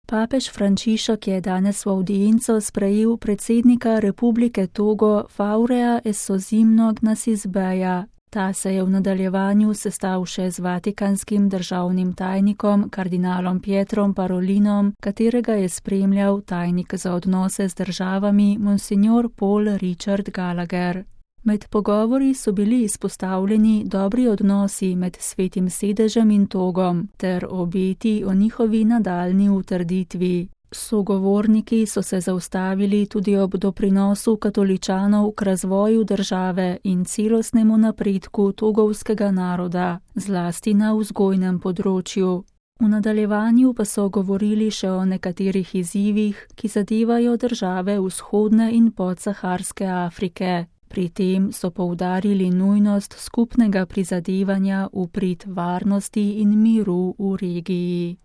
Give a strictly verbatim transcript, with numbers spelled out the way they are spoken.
Papež Frančišek je danes v audienco sprejel predsednika Republike Togo Faurea Essozimno Gnasisbeja. Ta se je v nadaljevanju sestal še z vatikanskim državnim tajnikom kardinalom Pietrom Parolinom, katerega je spremljal tajnik za odnose z državami monsignor Paul Richard Gallagher. Med pogovori so bili izpostavljeni dobri odnosi med Svetim sedežem in Togom ter obeti o njihovi nadaljnji utrditvi. Sogovorniki so se zaustavili tudi ob doprinosu katoličanov k razvoju države in celostnemu napredku togovskega naroda, zlasti na vzgojnem področju. V nadaljevanju pa so govorili še o nekaterih izzivih, ki zadevajo države vzhodne in podsaharske Afrike. Pri tem so poudarili nujnost skupnega prizadevanja v prid varnosti in miru v regiji.